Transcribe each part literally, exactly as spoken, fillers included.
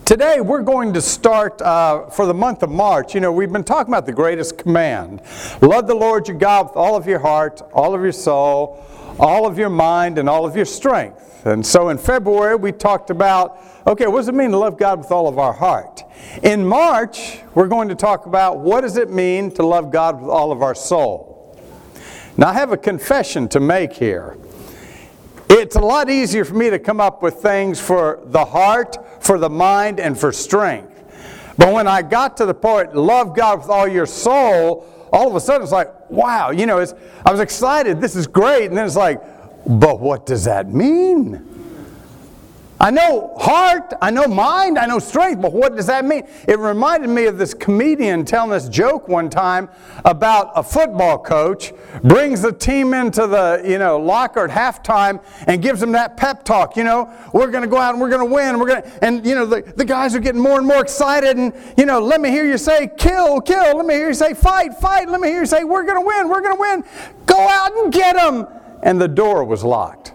Today we're going to start uh, for the month of March. You know, we've been talking about the greatest command. Love the Lord your God with all of your heart, all of your soul, all of your mind, and all of your strength. And so in February we talked about, okay, what does it mean to love God with all of our heart? In March, we're going to talk about what does it mean to love God with all of our soul. Now I have a confession to make here. It's a lot easier for me to come up with things for the heart, for the mind, and for strength. But when I got to the point, love God with all your soul, all of a sudden it's like, wow, you know, it's, I was excited, this is great. And then it's like, but what does that mean? I know heart, I know mind, I know strength, but what does that mean? It reminded me of this comedian telling this joke one time about a football coach brings the team into the, you know, locker at halftime and gives them that pep talk, you know, we're going to go out and we're going to win, we're going to, and you know, the, the guys are getting more and more excited and, you know, let me hear you say kill, kill, let me hear you say fight, fight, let me hear you say we're going to win, we're going to win, go out and get them. And the door was locked.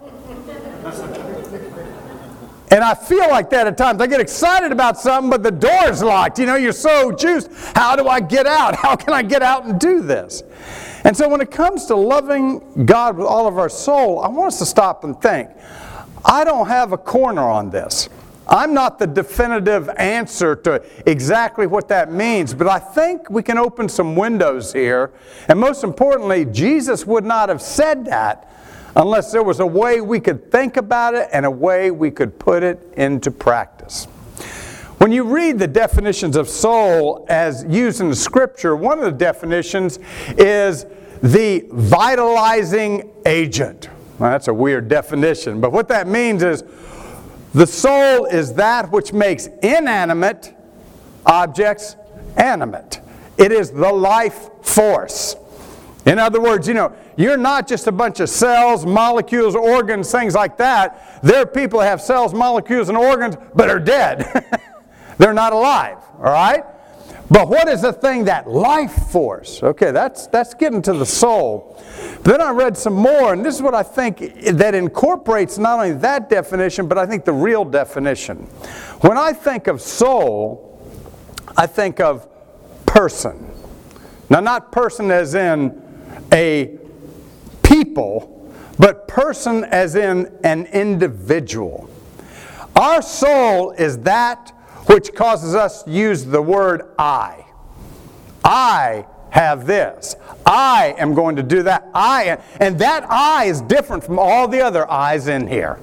And I feel like that at times. I get excited about something, but the door's locked. You know, you're so juiced. How do I get out? How can I get out and do this? And so when it comes to loving God with all of our soul, I want us to stop and think. I don't have a corner on this. I'm not the definitive answer to exactly what that means, but I think we can open some windows here. And most importantly, Jesus would not have said that unless there was a way we could think about it and a way we could put it into practice. When you read the definitions of soul as used in the Scripture, one of the definitions is the vitalizing agent. Well, that's a weird definition, but what that means is the soul is that which makes inanimate objects animate. It is the life force. In other words, you know, you're not just a bunch of cells, molecules, organs, things like that. There are people that have cells, molecules, and organs, but are dead. They're not alive, all right? But what is the thing, that life force? Okay, that's, that's getting to the soul. Then I read some more, and this is what I think that incorporates not only that definition, but I think the real definition. When I think of soul, I think of person. Now, not person as in a people, but person as in an individual. Our soul is that which causes us to use the word I. I have this. I am going to do that. I am, and that I is different from all the other I's in here.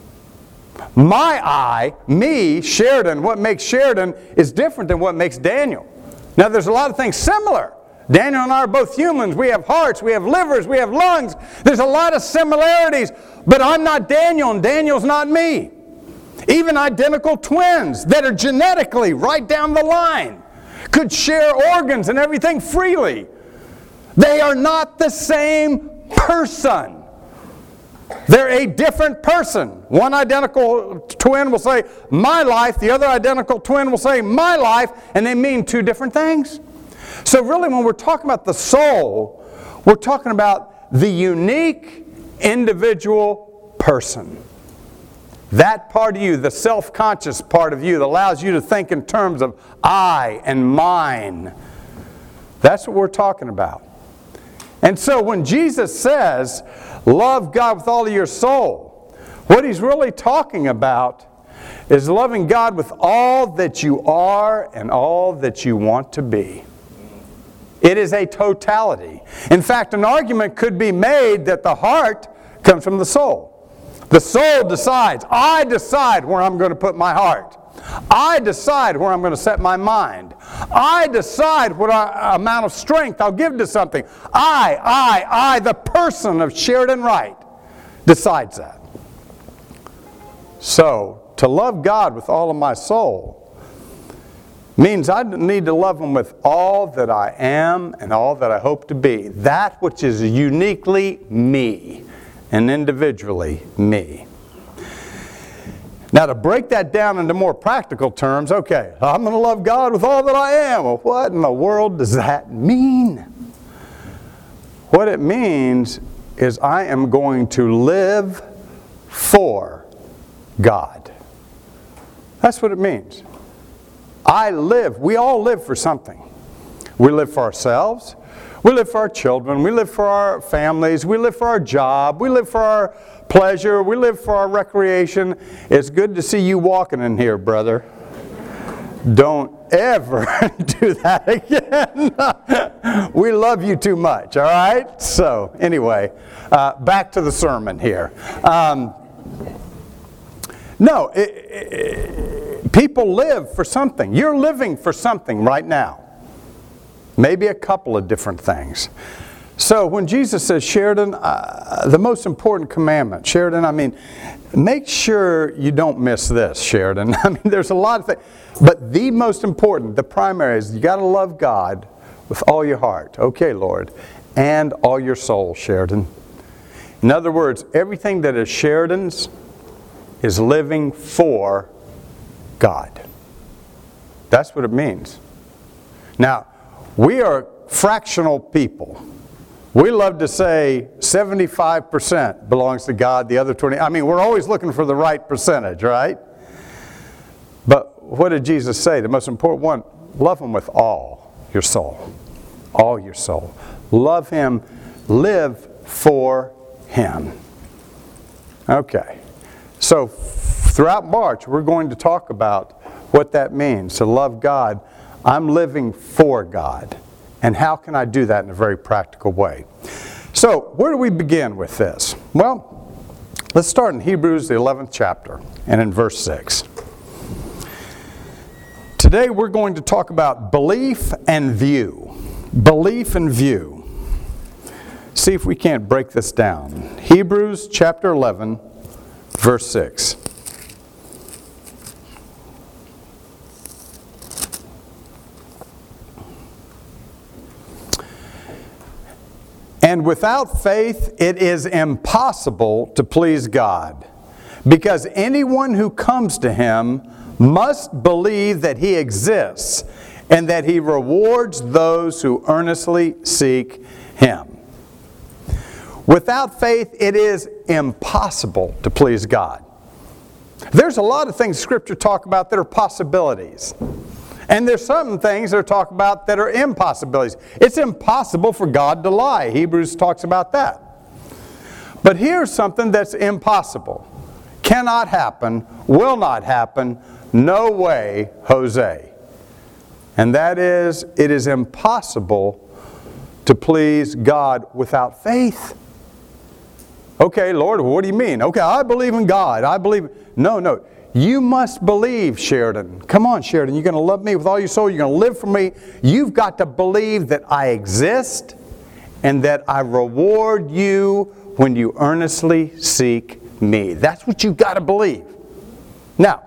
My I, me, Sheridan, what makes Sheridan is different than what makes Daniel. Now there's a lot of things similar. Daniel and I are both humans. We have hearts, we have livers, we have lungs. There's a lot of similarities, but I'm not Daniel and Daniel's not me. Even identical twins that are genetically right down the line could share organs and everything freely. They are not the same person. They're a different person. One identical twin will say, my life. The other identical twin will say, my life. And they mean two different things. So really when we're talking about the soul, we're talking about the unique individual person. That part of you, the self-conscious part of you that allows you to think in terms of I and mine. That's what we're talking about. And so when Jesus says, love God with all of your soul, what he's really talking about is loving God with all that you are and all that you want to be. It is a totality. In fact, an argument could be made that the heart comes from the soul. The soul decides. I decide where I'm going to put my heart. I decide where I'm going to set my mind. I decide what amount of strength I'll give to something. I, I, I, the person of Sheridan Wright, decides that. So, to love God with all of my soul means I need to love Him with all that I am and all that I hope to be. That which is uniquely me and individually me. Now to break that down into more practical terms, okay, I'm going to love God with all that I am. Well, what in the world does that mean? What it means is I am going to live for God. That's what it means. I live. We all live for something. We live for ourselves. We live for our children. We live for our families. We live for our job. We live for our pleasure. We live for our recreation. It's good to see you walking in here, brother. Don't ever do that again. We love you too much, all right? So, anyway, uh, back to the sermon here. Um, no, it, it, people live for something. You're living for something right now. Maybe a couple of different things. So when Jesus says, Sheridan, uh, the most important commandment, Sheridan, I mean, make sure you don't miss this, Sheridan. I mean, there's a lot of things. But the most important, the primary is you got to love God with all your heart. Okay, Lord. And all your soul, Sheridan. In other words, everything that is Sheridan's is living for God. That's what it means. Now, we are fractional people. We love to say seventy-five percent belongs to God, the other twenty. I mean, we're always looking for the right percentage, right? But what did Jesus say? The most important one, love Him with all your soul. All your soul. Love Him. Live for Him. Okay. So throughout March, we're going to talk about what that means to love God. I'm living for God. And how can I do that in a very practical way? So, where do we begin with this? Well, let's start in Hebrews, the eleventh chapter, and in verse six. Today we're going to talk about belief and view. Belief and view. See if we can't break this down. Hebrews chapter eleven, verse six. And without faith, it is impossible to please God, because anyone who comes to Him must believe that He exists and that He rewards those who earnestly seek Him. Without faith, it is impossible to please God. There's a lot of things Scripture talk about that are possibilities. And there's some things that are talked about that are impossibilities. It's impossible for God to lie. Hebrews talks about that. But here's something that's impossible. Cannot happen, will not happen, no way, Jose. And that is, it is impossible to please God without faith. Okay, Lord, what do you mean? Okay, I believe in God. I believe. No, no. You must believe, Sheridan. Come on, Sheridan. You're going to love me with all your soul. You're going to live for me. You've got to believe that I exist and that I reward you when you earnestly seek me. That's what you've got to believe. Now,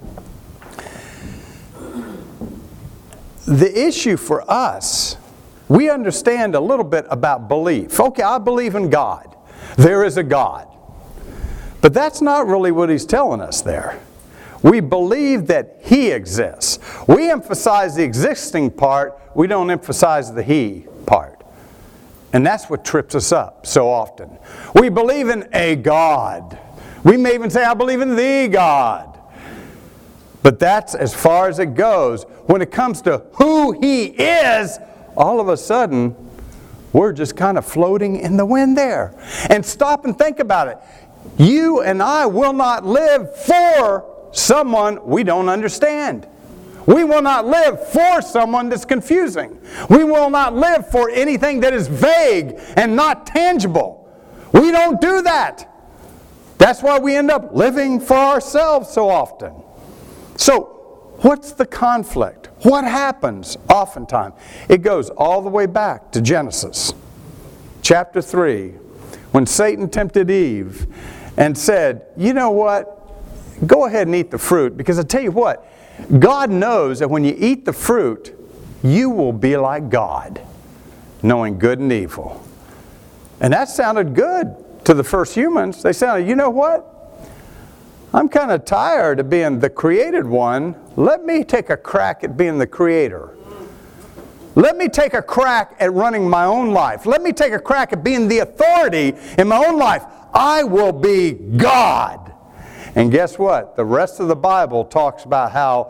the issue for us, we understand a little bit about belief. Okay, I believe in God. There is a God. But that's not really what he's telling us there. We believe that He exists. We emphasize the existing part. We don't emphasize the He part. And that's what trips us up so often. We believe in a God. We may even say, I believe in the God. But that's as far as it goes. When it comes to who He is, all of a sudden, we're just kind of floating in the wind there. And stop and think about it. You and I will not live for someone we don't understand. We will not live for someone that's confusing. We will not live for anything that is vague and not tangible. We don't do that. That's why we end up living for ourselves so often. So, what's the conflict? What happens oftentimes? It goes all the way back to Genesis chapter three, when Satan tempted Eve and said, you know what? Go ahead and eat the fruit, because I tell you what, God knows that when you eat the fruit, you will be like God, knowing good and evil. And that sounded good to the first humans. They sounded, you know what? I'm kind of tired of being the created one. Let me take a crack at being the creator. Let me take a crack at running my own life. Let me take a crack at being the authority in my own life. I will be God. And guess what? The rest of the Bible talks about how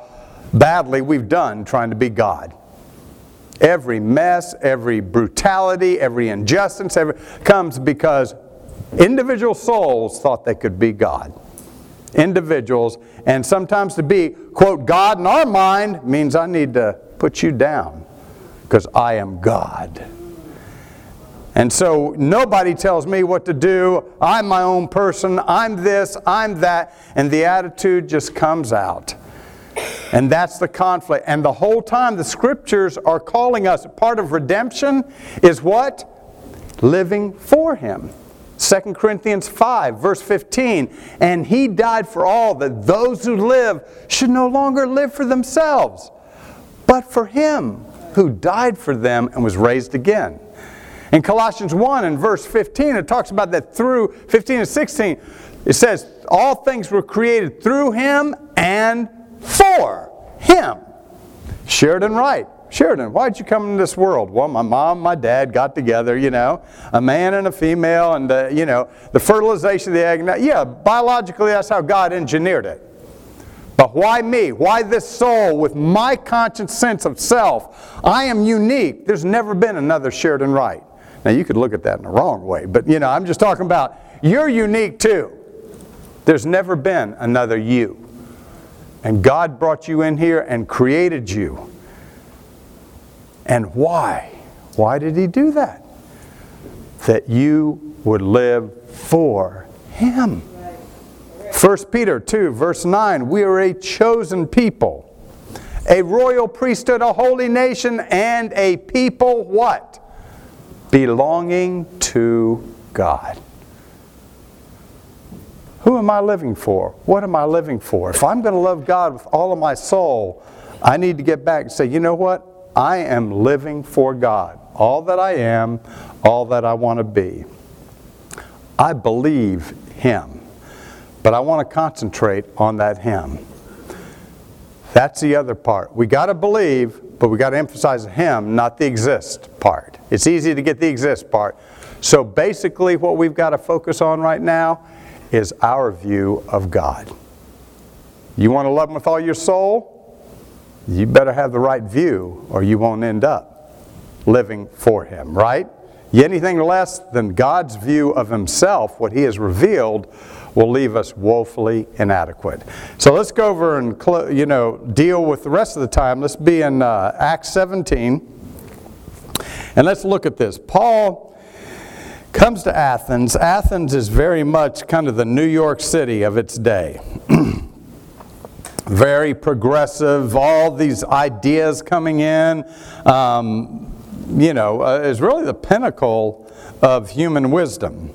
badly we've done trying to be God. Every mess, every brutality, every injustice every, comes because individual souls thought they could be God. Individuals, and sometimes to be, quote, God in our mind means I need to put you down because I am God. And so nobody tells me what to do. I'm my own person. I'm this, I'm that. And the attitude just comes out. And that's the conflict. And the whole time the Scriptures are calling us, part of redemption is what? Living for Him. Second Corinthians five, verse fifteen. And He died for all, that those who live should no longer live for themselves, but for Him who died for them and was raised again. In Colossians one and verse fifteen, it talks about that through fifteen and sixteen. It says, all things were created through Him and for Him. Sheridan Wright. Sheridan, why'd you come into this world? Well, my mom, my dad got together, you know, a man and a female, and, uh, you know, the fertilization of the egg. Now, yeah, biologically, that's how God engineered it. But why me? Why this soul with my conscious sense of self? I am unique. There's never been another Sheridan Wright. Now, you could look at that in the wrong way, but, you know, I'm just talking about you're unique too. There's never been another you. And God brought you in here and created you. And why? Why did He do that? That you would live for Him. First Peter two, verse nine, we are a chosen people, a royal priesthood, a holy nation, and a people, what? Belonging to God. Who am I living for? What am I living for? If I'm going to love God with all of my soul, I need to get back and say, you know what? I am living for God. All that I am, all that I want to be. I believe Him. But I want to concentrate on that Him. That's the other part. We got to believe, but we got to emphasize Him, not the exist part. It's easy to get the exist part. So basically what we've got to focus on right now is our view of God. You want to love Him with all your soul? You better have the right view or you won't end up living for Him, right? Anything less than God's view of Himself, what He has revealed, will leave us woefully inadequate. So let's go over and you know deal with the rest of the time. Let's be in uh, Acts seventeen. And let's look at this. Paul comes to Athens. Athens is very much kind of the New York City of its day. Very progressive, all these ideas coming in. Um, you know, uh, is really the pinnacle of human wisdom.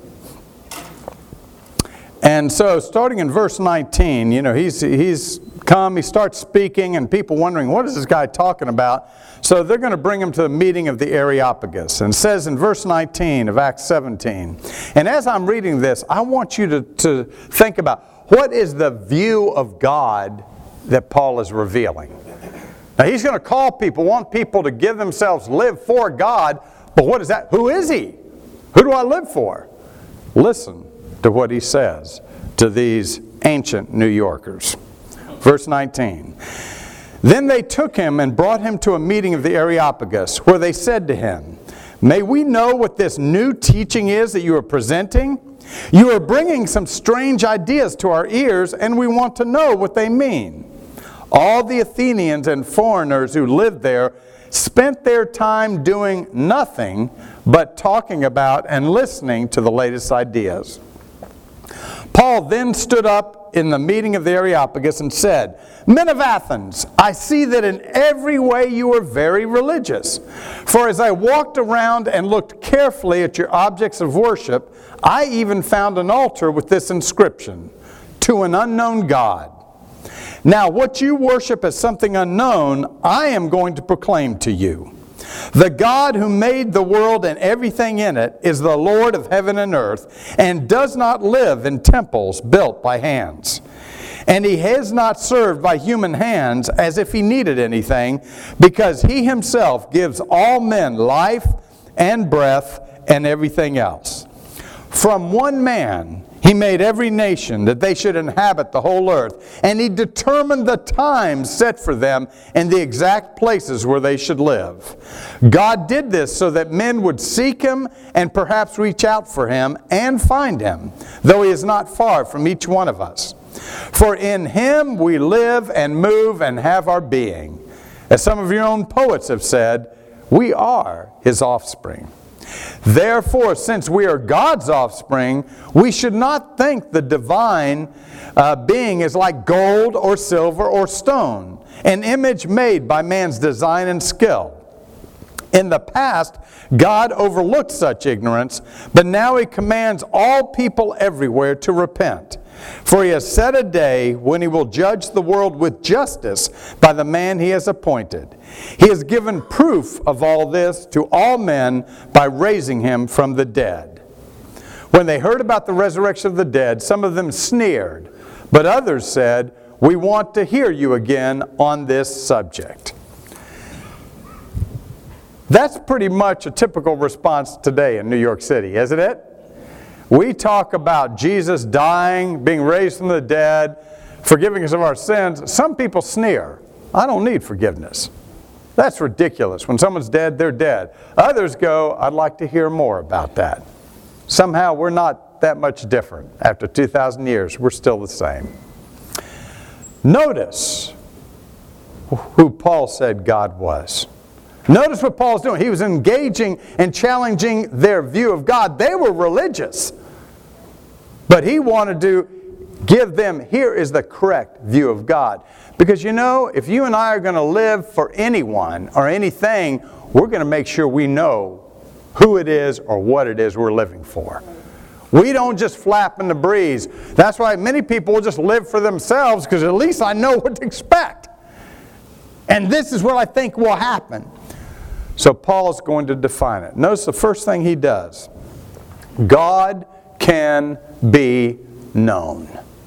And so, starting in verse nineteen, you know, he's he's come, he starts speaking, and people wondering, what is this guy talking about? So they're going to bring him to the meeting of the Areopagus. And it says in verse nineteen of Acts seventeen, and as I'm reading this, I want you to, to think about what is the view of God that Paul is revealing. Now he's going to call people, want people to give themselves, live for God, but what is that? Who is He? Who do I live for? Listen to what he says to these ancient New Yorkers. Verse nineteen. Then they took him and brought him to a meeting of the Areopagus, where they said to him, may we know what this new teaching is that you are presenting? You are bringing some strange ideas to our ears, and we want to know what they mean. All the Athenians and foreigners who lived there spent their time doing nothing but talking about and listening to the latest ideas. Paul then stood up in the meeting of the Areopagus and said, men of Athens, I see that in every way you are very religious. For as I walked around and looked carefully at your objects of worship, I even found an altar with this inscription, to an unknown God. Now what you worship as something unknown, I am going to proclaim to you. The God who made the world and everything in it is the Lord of heaven and earth, and does not live in temples built by hands. And He has not served by human hands as if He needed anything, because He Himself gives all men life and breath and everything else. From one man He made every nation that they should inhabit the whole earth, and He determined the times set for them and the exact places where they should live. God did this so that men would seek Him and perhaps reach out for Him and find Him, though He is not far from each one of us. For in Him we live and move and have our being. As some of your own poets have said, we are His offspring. Therefore, since we are God's offspring, we should not think the divine uh, being is like gold or silver or stone, an image made by man's design and skill. In the past, God overlooked such ignorance, but now He commands all people everywhere to repent. For He has set a day when He will judge the world with justice by the man He has appointed. He has given proof of all this to all men by raising Him from the dead. When they heard about the resurrection of the dead, some of them sneered, but others said, "We want to hear you again on this subject." That's pretty much a typical response today in New York City, isn't it? We talk about Jesus dying, being raised from the dead, forgiving us of our sins. Some people sneer. I don't need forgiveness. That's ridiculous. When someone's dead, they're dead. Others go, I'd like to hear more about that. Somehow we're not that much different. After two thousand years, we're still the same. Notice who Paul said God was. Notice what Paul's doing. He was engaging and challenging their view of God. They were religious. But he wanted to give them, here is the correct view of God. Because you know, if you and I are going to live for anyone or anything, we're going to make sure we know who it is or what it is we're living for. We don't just flap in the breeze. That's why many people will just live for themselves, because at least I know what to expect. And this is what I think will happen. So Paul's going to define it. Notice the first thing he does. God can be known.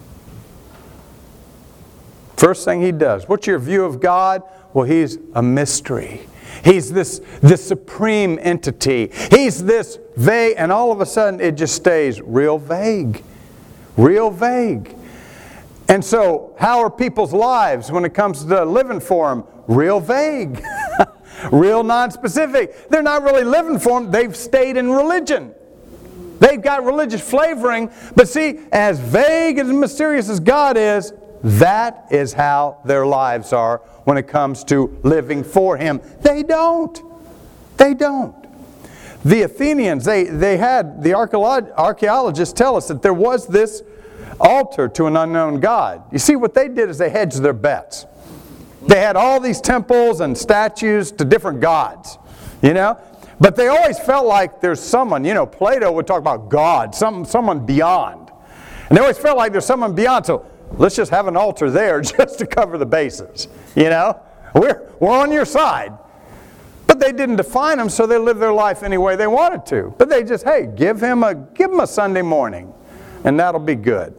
First thing he does. What's your view of God? Well, He's a mystery. He's this, this supreme entity. He's this vague, and all of a sudden it just stays real vague. Real vague. And so, how are people's lives when it comes to living for Him? Real vague. Real non-specific. They're not really living for Him. They've stayed in religion. They've got religious flavoring. But see, as vague and mysterious as God is, that is how their lives are when it comes to living for Him. They don't. They don't. The Athenians, they, they had, the archaeologists tell us that there was this altar to an unknown God. You see, what they did is they hedged their bets. They had all these temples and statues to different gods, you know. But they always felt like there's someone, you know, Plato would talk about God, some, someone beyond. And they always felt like there's someone beyond, so let's just have an altar there just to cover the bases, you know. We're, we're on your side. But they didn't define Him, so they lived their life any way they wanted to. But they just, hey, give him a, give him a Sunday morning, and that'll be good.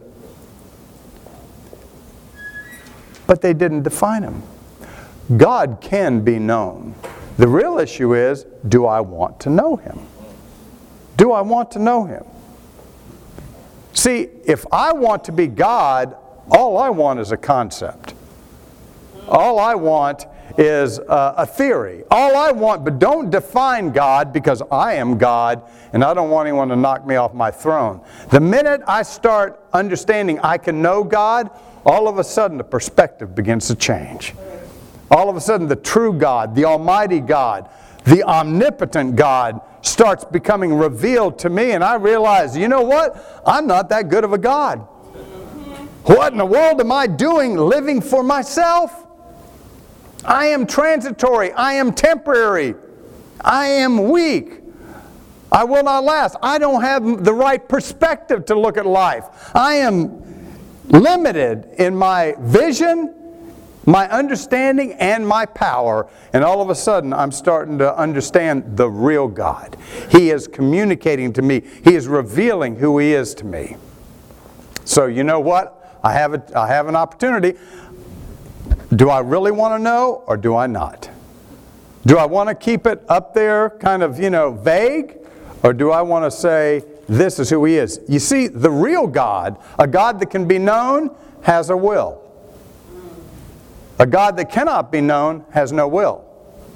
But they didn't define Him. God can be known. The real issue is, do I want to know Him? Do I want to know Him? See, if I want to be God, all I want is a concept. All I want is uh, a theory. All I want, but don't define God, because I am God and I don't want anyone to knock me off my throne. The minute I start understanding I can know God, all of a sudden the perspective begins to change. All of a sudden the true God, the Almighty God, the omnipotent God starts becoming revealed to me, and I realize, you know what? I'm not that good of a God. What in the world am I doing living for myself? I am transitory. I am temporary. I am weak. I will not last. I don't have the right perspective to look at life. I am limited in my vision, my understanding, and my power. And all of a sudden, I'm starting to understand the real God. He is communicating to me. He is revealing who He is to me. So you know what? I have, a, I have an opportunity. Do I really want to know, or do I not? Do I want to keep it up there, kind of, you know, vague? Or do I want to say, this is who He is. You see, the real God, a God that can be known, has a will. A God that cannot be known has no will.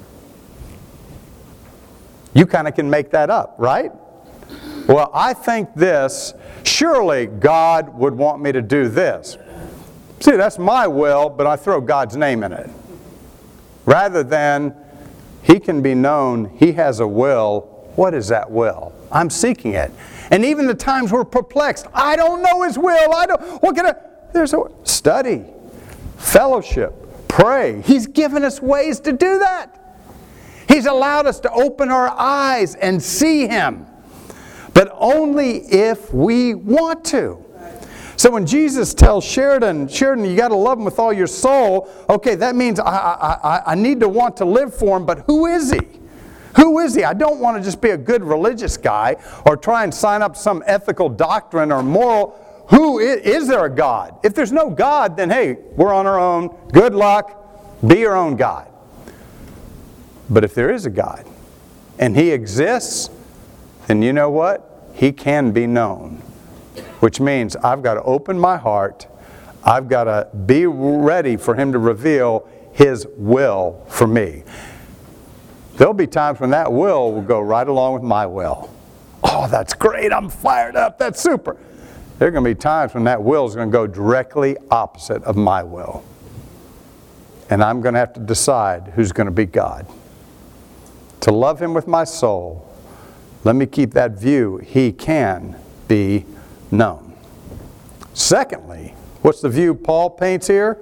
You kind of can make that up, right? Well, I think this, surely God would want me to do this. See, that's my will, but I throw God's name in it. Rather than, He can be known, He has a will. What is that will? I'm seeking it. And even the times we're perplexed, I don't know His will. I don't, what can I, there's a, study, fellowship, pray. He's given us ways to do that. He's allowed us to open our eyes and see Him. But only if we want to. So when Jesus tells Sheridan, Sheridan, you got to love Him with all your soul, okay, that means I, I, I, I need to want to live for Him, but who is He? Who is He? I don't want to just be a good religious guy or try and sign up some ethical doctrine or moral. Who is, is there a God? If there's no God, then hey, we're on our own. Good luck. Be your own God. But if there is a God and He exists, then you know what? He can be known. Which means I've got to open my heart. I've got to be ready for Him to reveal His will for me. There'll be times when that will will go right along with my will. Oh, that's great. I'm fired up. That's super. There are going to be times when that will is going to go directly opposite of my will. And I'm going to have to decide who's going to be God. To love Him with my soul, let me keep that view. He can be known. Secondly, what's the view Paul paints here?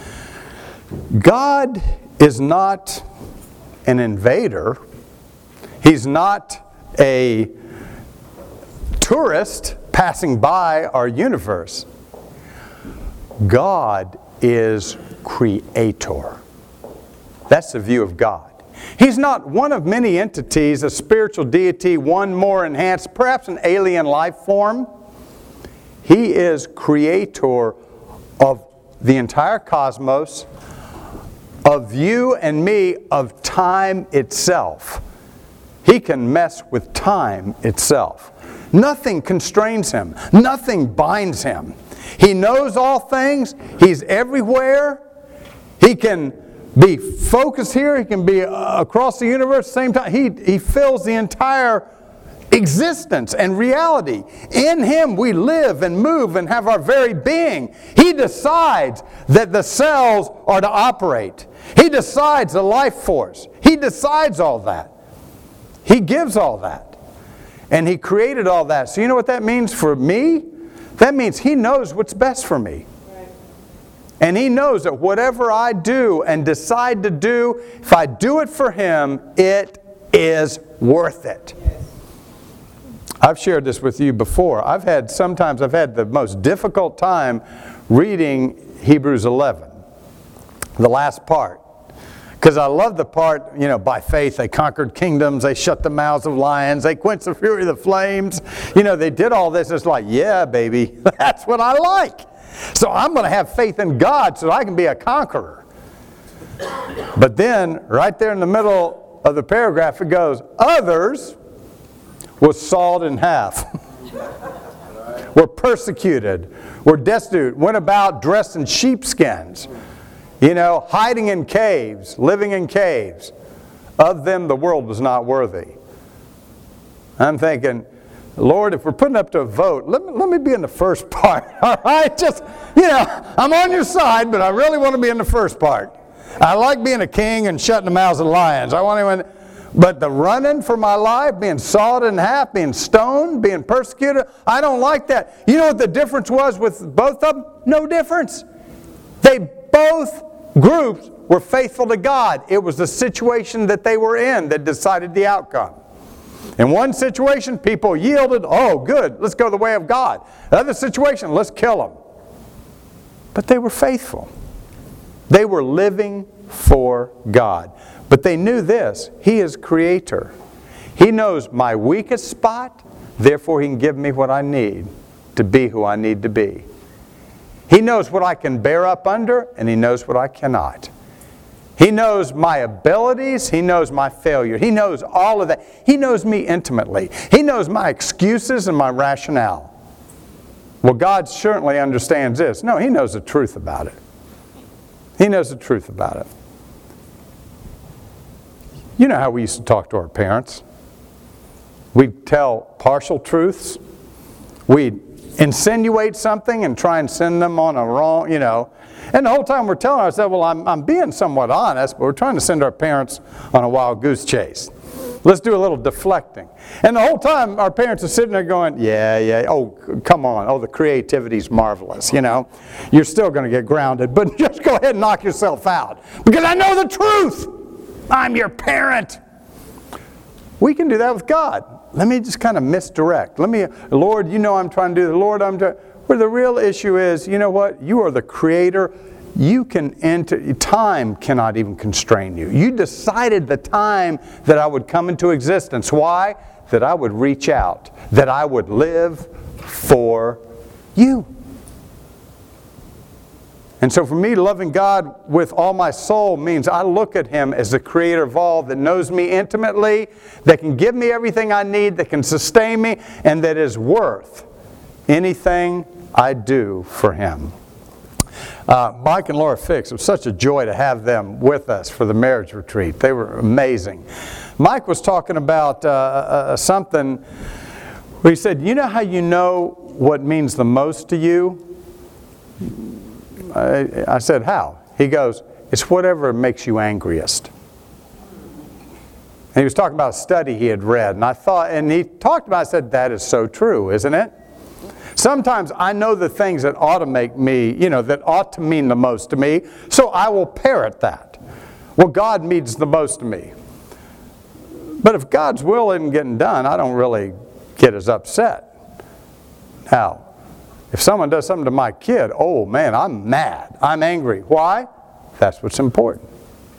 God is not an invader. He's not a tourist passing by our universe. God is creator. That's the view of God. He's not one of many entities, a spiritual deity, one more enhanced, perhaps an alien life form. He is creator of the entire cosmos, of you and me, of time itself. He can mess with time itself. Nothing constrains Him. Nothing binds Him. He knows all things. He's everywhere. He can be focused here. He can be across the universe at the same time. He, he fills the entire existence and reality. In Him we live and move and have our very being. He decides that the cells are to operate. He decides the life force. He decides all that. He gives all that. And He created all that. So you know what that means for me? That means He knows what's best for me. And He knows that whatever I do and decide to do, if I do it for Him, it is worth it. I've shared this with you before. I've had, sometimes I've had the most difficult time reading Hebrews eleven, the last part. Because I love the part, you know, by faith they conquered kingdoms, they shut the mouths of lions, they quenched the fury of the flames. You know, they did all this. It's like, yeah, baby, that's what I like. So I'm going to have faith in God so I can be a conqueror. But then, right there in the middle of the paragraph, it goes, others were sawed in half, were persecuted, were destitute, went about dressed in sheepskins, you know, hiding in caves, living in caves. Of them the world was not worthy. I'm thinking, Lord, if we're putting up to a vote, let me, let me be in the first part, all right? Just, you know, I'm on your side, but I really want to be in the first part. I like being a king and shutting the mouths of lions. I want to, but the running for my life, being sawed in half, being stoned, being persecuted, I don't like that. You know what the difference was with both of them? No difference. They both groups were faithful to God. It was the situation that they were in that decided the outcome. In one situation, people yielded, oh, good, let's go the way of God. Another situation, let's kill them. But they were faithful. They were living for God. But they knew this, He is creator. He knows my weakest spot, therefore He can give me what I need to be who I need to be. He knows what I can bear up under, and He knows what I cannot. He knows my abilities. He knows my failure. He knows all of that. He knows me intimately. He knows my excuses and my rationale. Well, God certainly understands this. No, He knows the truth about it. He knows the truth about it. You know how we used to talk to our parents. We'd tell partial truths. We'd insinuate something and try and send them on a wrong, you know. And the whole time we're telling ourselves, well, I'm, I'm being somewhat honest, but we're trying to send our parents on a wild goose chase. Let's do a little deflecting. And the whole time our parents are sitting there going, yeah, yeah, oh, come on. Oh, the creativity's marvelous, you know. You're still going to get grounded, but just go ahead and knock yourself out. Because I know the truth. I'm your parent. We can do that with God. Let me just kind of misdirect. Let me, Lord, you know I'm trying to do the Lord, I'm trying. Where the real issue is, you know what? You are the creator. You can enter, time cannot even constrain you. You decided the time that I would come into existence. Why? That I would reach out. That I would live for you. And so for me, loving God with all my soul means I look at Him as the creator of all, that knows me intimately, that can give me everything I need, that can sustain me, and that is worth anything I do for Him. Uh, Mike and Laura Fix, it was such a joy to have them with us for the marriage retreat. They were amazing. Mike was talking about uh, uh, something where he said, you know how you know what means the most to you? I, I said, how? He goes, it's whatever makes you angriest. And he was talking about a study he had read, and I thought, and he talked about, I said, that is so true, isn't it? Sometimes I know the things that ought to make me, you know, that ought to mean the most to me, so I will parrot that. Well, God means the most to me. But if God's will isn't getting done, I don't really get as upset. Now, if someone does something to my kid, oh man, I'm mad. I'm angry. Why? That's what's important.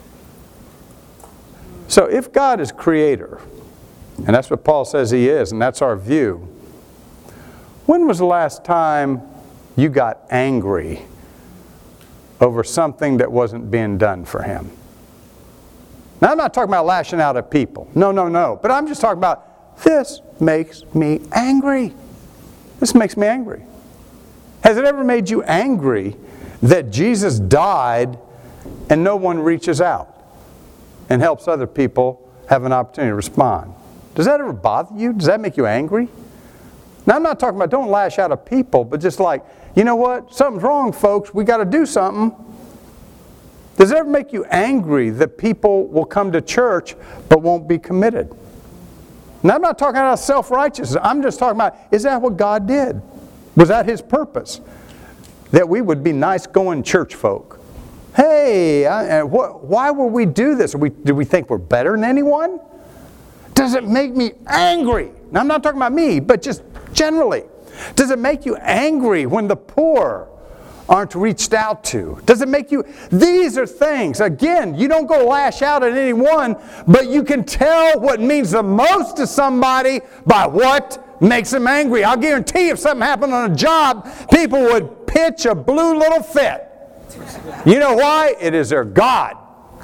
So if God is creator, and that's what Paul says He is, and that's our view, when was the last time you got angry over something that wasn't being done for Him? Now, I'm not talking about lashing out at people. No, no, no. But I'm just talking about, this makes me angry. This makes me angry. Has it ever made you angry that Jesus died and no one reaches out and helps other people have an opportunity to respond? Does that ever bother you? Does that make you angry? Now, I'm not talking about don't lash out at people, but just like, you know what? Something's wrong, folks. We got to do something. Does it ever make you angry that people will come to church but won't be committed? Now, I'm not talking about self-righteousness. I'm just talking about, is that what God did? Was that His purpose? That we would be nice going church folk. Hey, I, wh- why would we do this? Are we, do we think we're better than anyone? Does it make me angry? Now, I'm not talking about me, but just generally. Does it make you angry when the poor aren't reached out to? Does it make you... These are things, again, you don't go lash out at anyone, but you can tell what means the most to somebody by what makes them angry. I'll guarantee if something happened on a job, people would pitch a blue little fit. You know why? It is their God.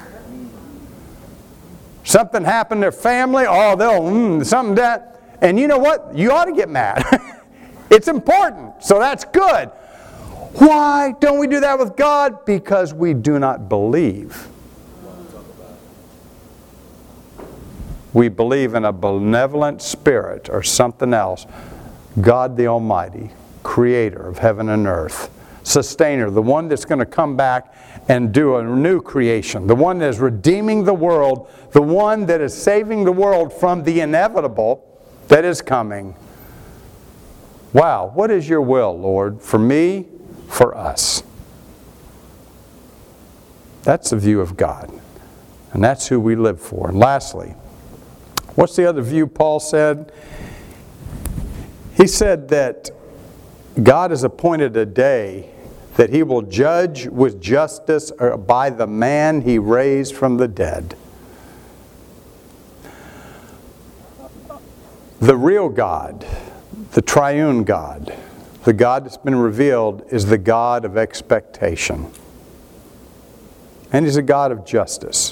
Something happened to their family, oh, they'll, mm, something that... And you know what? You ought to get mad. It's important, so that's good. Why don't we do that with God? Because we do not believe. We believe in a benevolent spirit or something else. God the Almighty, creator of heaven and earth, sustainer, the one that's going to come back and do a new creation, the one that is redeeming the world, the one that is saving the world from the inevitable that is coming. Wow, what is your will, Lord, for me, for us? That's the view of God. And that's who we live for. And lastly, what's the other view Paul said? He said that God has appointed a day that He will judge with justice by the man He raised from the dead. The real God, the triune God, the God that's been revealed, is the God of expectation. And He's a God of justice.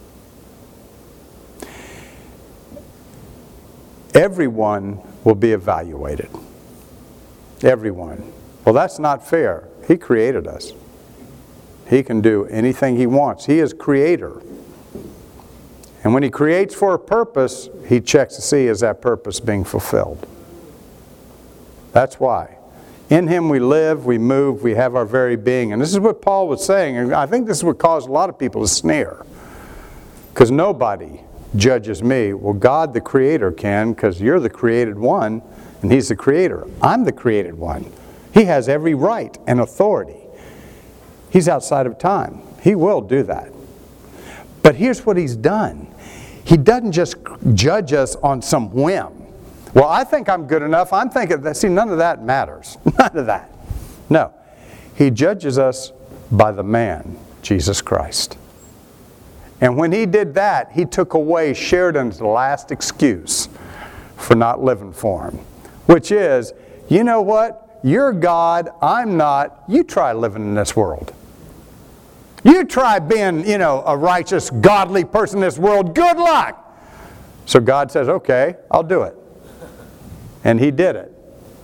Everyone will be evaluated. Everyone. Well, that's not fair. He created us. He can do anything He wants. He is creator. And when He creates for a purpose, He checks to see, is that purpose being fulfilled? That's why. In Him we live, we move, we have our very being. And this is what Paul was saying. And I think this is what caused a lot of people to sneer. Because nobody judges me. Well, God the Creator can, because you're the created one, and He's the Creator. I'm the created one. He has every right and authority. He's outside of time. He will do that. But here's what He's done. He doesn't just judge us on some whim. Well, I think I'm good enough. I'm thinking that. See, none of that matters. None of that. No. He judges us by the man, Jesus Christ. And when He did that, He took away Sheridan's last excuse for not living for Him. Which is, you know what? You're God, I'm not. You try living in this world. You try being, you know, a righteous, godly person in this world. Good luck! So God says, okay, I'll do it. And He did it.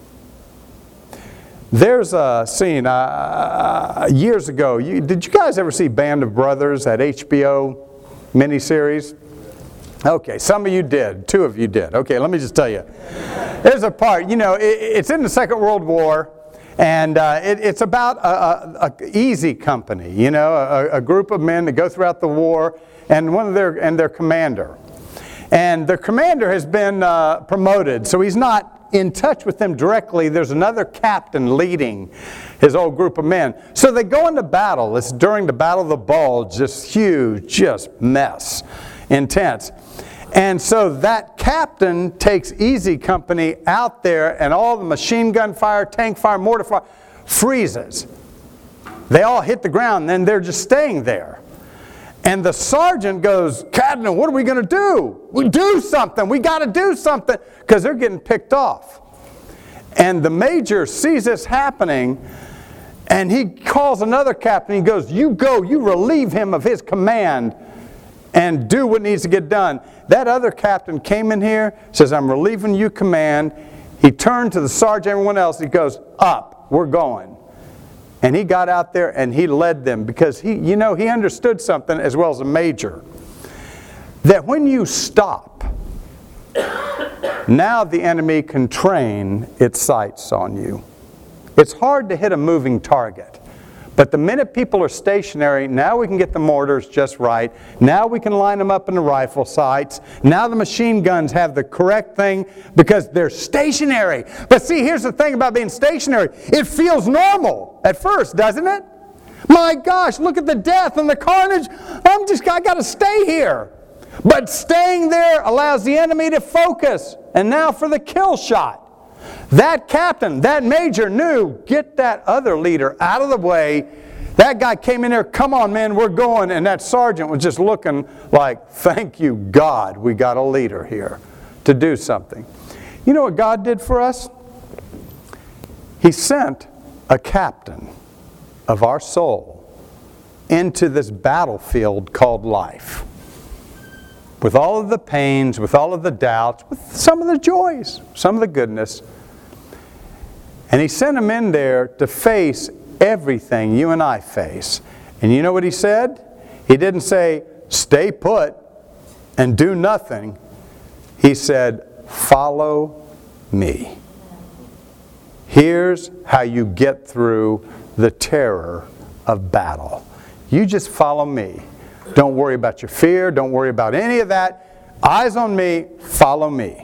There's a scene, uh, years ago, you, did you guys ever see Band of Brothers, that H B O miniseries? Okay, some of you did. Two of you did. Okay, let me just tell you. There's a part, you know, it, it's in the Second World War, and uh, it, it's about a, a, a easy company, you know, a, a group of men that go throughout the war, and one of their and their commander. And their commander has been uh, promoted, so he's not in touch with them directly. There's another captain leading his old group of men. So they go into battle. It's during the Battle of the Bulge, this huge, just mess, intense. And so that captain takes Easy Company out there, and all the machine gun fire, tank fire, mortar fire freezes. They all hit the ground, and then they're just staying there. And the sergeant goes, Cadnan, what are we going to do? We do something. We got to do something, because they're getting picked off. And the major sees this happening, and he calls another captain. He goes, you go, you relieve him of his command and do what needs to get done. That other captain came in here, says, I'm relieving you command. He turned to the sergeant, everyone else. He goes, up, we're going. And he got out there and he led them, because he, you know, he understood something as well as a major. That when you stop, now the enemy can train its sights on you. It's hard to hit a moving target. But the minute people are stationary, now we can get the mortars just right. Now we can line them up in the rifle sights. Now the machine guns have the correct thing because they're stationary. But see, here's the thing about being stationary. It feels normal at first, doesn't it? My gosh, look at the death and the carnage. I'm just, I got to stay here. But staying there allows the enemy to focus. And now for the kill shot. That captain, that major knew, get that other leader out of the way. That guy came in there, come on man, we're going. And that sergeant was just looking like, thank you God, we got a leader here to do something. You know what God did for us? He sent a captain of our soul into this battlefield called life. With all of the pains, with all of the doubts, with some of the joys, some of the goodness. And He sent him in there to face everything you and I face. And you know what He said? He didn't say, stay put and do nothing. He said, follow me. Here's how you get through the terror of battle. You just follow me. Don't worry about your fear. Don't worry about any of that. Eyes on me. Follow me.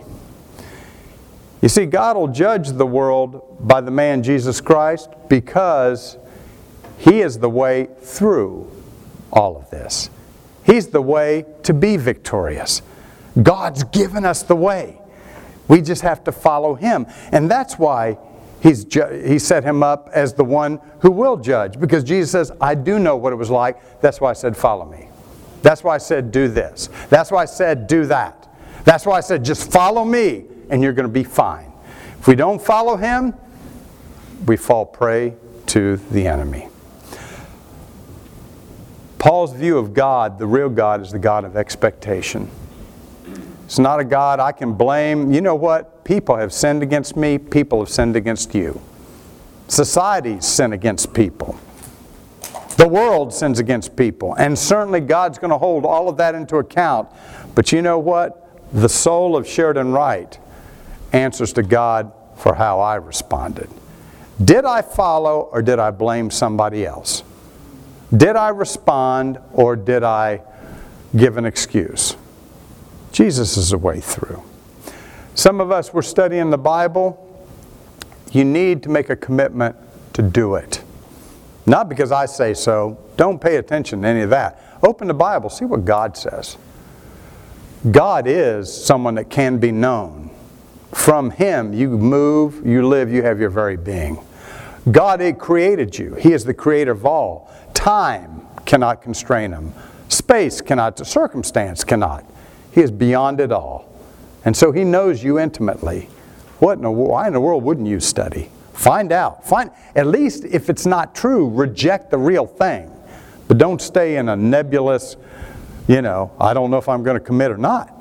You see, God will judge the world by the man Jesus Christ because He is the way through all of this. He's the way to be victorious. God's given us the way. We just have to follow Him. And that's why He's ju- He set Him up as the one who will judge. Because Jesus says, I do know what it was like. That's why I said, follow me. That's why I said, do this. That's why I said, do that. That's why I said, just follow me and you're going to be fine. If we don't follow Him, we fall prey to the enemy. Paul's view of God, the real God, is the God of expectation. It's not a God I can blame. You know what? People have sinned against me. People have sinned against you. Societies sin against people. The world sins against people. And certainly God's going to hold all of that into account. But you know what? The soul of Sheridan Wright answers to God for how I responded. Did I follow or did I blame somebody else? Did I respond or did I give an excuse? Jesus is the way through. Some of us, we're studying the Bible. You need to make a commitment to do it. Not because I say so. Don't pay attention to any of that. Open the Bible. See what God says. God is someone that can be known. From Him you move, you live, you have your very being. God had created you. He is the creator of all. Time cannot constrain Him. Space cannot, circumstance cannot. He is beyond it all. And so He knows you intimately. What in the, why in the world wouldn't you study? Find out. Find, at least if it's not true, reject the real thing. But don't stay in a nebulous, you know, I don't know if I'm going to commit or not.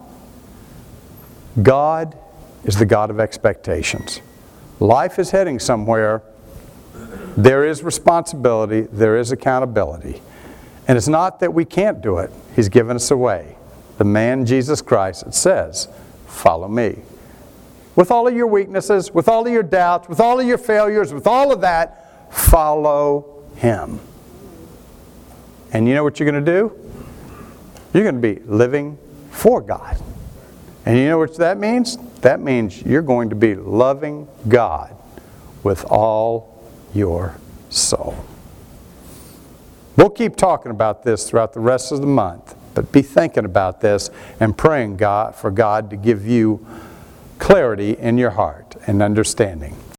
God is the God of expectations. Life is heading somewhere. There is responsibility. There is accountability. And it's not that we can't do it. He's given us a way. The man, Jesus Christ, it says, follow me. With all of your weaknesses, with all of your doubts, with all of your failures, with all of that, follow Him. And you know what you're going to do? You're going to be living for God. And you know what that means? That means you're going to be loving God with all your soul. We'll keep talking about this throughout the rest of the month, but be thinking about this and praying God for God to give you clarity in your heart and understanding.